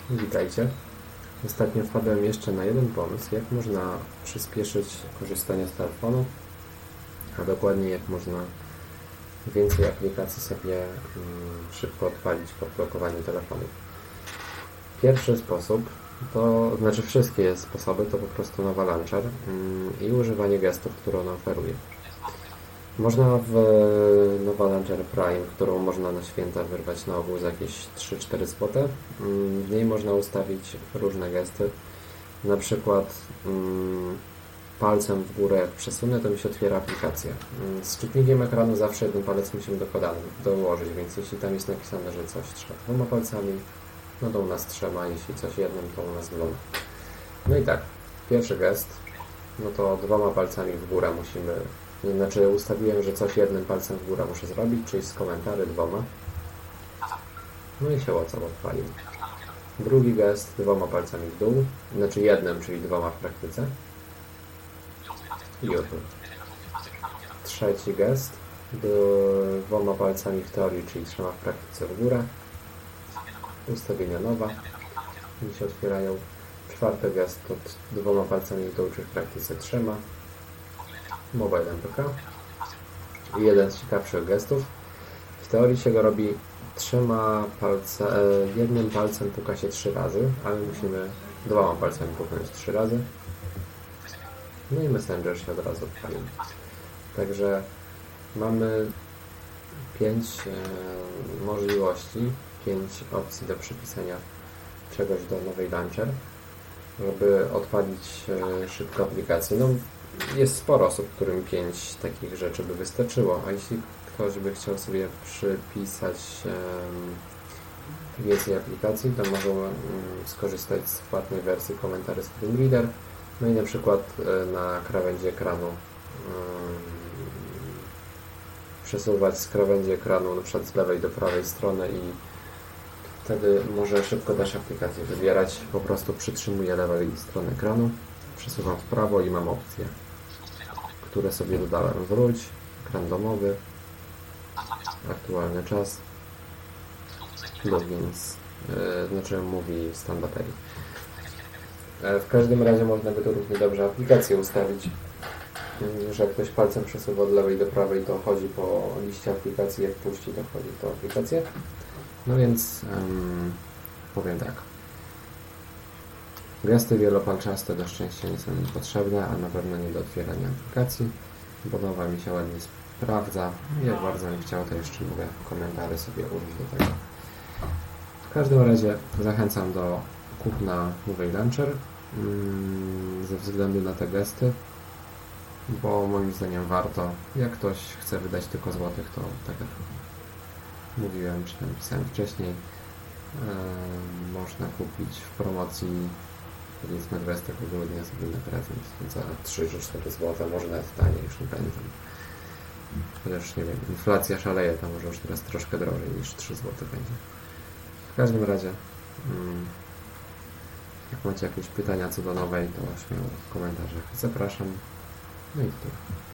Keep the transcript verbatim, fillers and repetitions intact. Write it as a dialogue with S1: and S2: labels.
S1: Witajcie. Ostatnio wpadłem jeszcze na jeden pomysł, jak można przyspieszyć korzystanie z telefonu, a dokładnie jak można więcej aplikacji sobie mm, szybko odpalić po blokowaniu telefonu. Pierwszy sposób, to znaczy wszystkie sposoby, to po prostu Nova Launcher mm, i używanie gestów, które ona oferuje. Można w Nova Launcher Prime, którą można na święta wyrwać na ogół za jakieś trzy cztery złote. W niej można ustawić różne gesty. Na przykład mm, palcem w górę jak przesunę, to mi się otwiera aplikacja. Z czytnikiem ekranu zawsze jeden palec musimy dokładany, dołożyć, więc jeśli tam jest napisane, że coś trzeba dwoma palcami, no to u nas trzema, jeśli coś jednym, to u nas dwoma. No i tak, pierwszy gest, no to dwoma palcami w górę musimy. Znaczy ustawiłem, że coś jednym palcem w górę muszę zrobić, czyli z komentarzy dwoma. No i się WhatsApp odpalił. Drugi gest dwoma palcami w dół, znaczy jednym, czyli dwoma w praktyce. YouTube. Trzeci gest dwoma palcami w teorii, czyli trzema w praktyce w górę. Ustawienia nowa mi się otwierają. Czwarty gest to dwoma palcami w dół, czyli w praktyce trzema. Mobile M P K. I jeden z ciekawszych gestów. W teorii się go robi trzema palce, jednym palcem puka się trzy razy, ale musimy dwoma palcami puknąć trzy razy. No i Messenger się od razu odpalił. Także mamy pięć e, możliwości, pięć opcji do przypisania czegoś do nowej Launcher, żeby odpalić e, szybko aplikację. No, jest sporo osób, którym pięć takich rzeczy by wystarczyło, a jeśli ktoś by chciał sobie przypisać um, więcej aplikacji, to może um, skorzystać z płatnej wersji komentarzy Screen Reader, no i na przykład um, na krawędzi ekranu um, przesuwać z krawędzi ekranu na przykład z lewej do prawej strony i wtedy może szybko też aplikację wybierać. Po prostu przytrzymuję lewej strony ekranu, przesuwam w prawo i mam opcje, które sobie dodałem. Wróć, ekran domowy, aktualny czas, logins, yy, znaczy mówi stan baterii. W każdym razie można by to równie dobrze aplikację ustawić, yy, że jak ktoś palcem przesuwa od lewej do prawej, to chodzi po liście aplikacji, jak puści, to chodzi po aplikację. No więc yy, powiem tak. Gesty wielopalczaste do szczęścia nie są mi potrzebne, a na pewno nie do otwierania aplikacji, bo nowa mi się ładnie sprawdza. Jak bardzo bym chciał, to jeszcze mogę komentarze sobie użyć do tego. W każdym razie zachęcam do kupna nowej Launcher mm, ze względu na te gesty, bo moim zdaniem warto. Jak ktoś chce wydać tylko złotych, to tak jak mówiłem, czy napisałem wcześniej, yy, można kupić w promocji powiedzmy dwudziestego grudnia sobie na prezent za trzy czy cztery złote, może nawet taniej, już nie pamiętam. Chociaż nie wiem, inflacja szaleje, tam może już teraz troszkę drożej niż trzy złote będzie. W każdym razie, mm, jak macie jakieś pytania co do nowej, to śmiało w komentarzach zapraszam. No i tyle.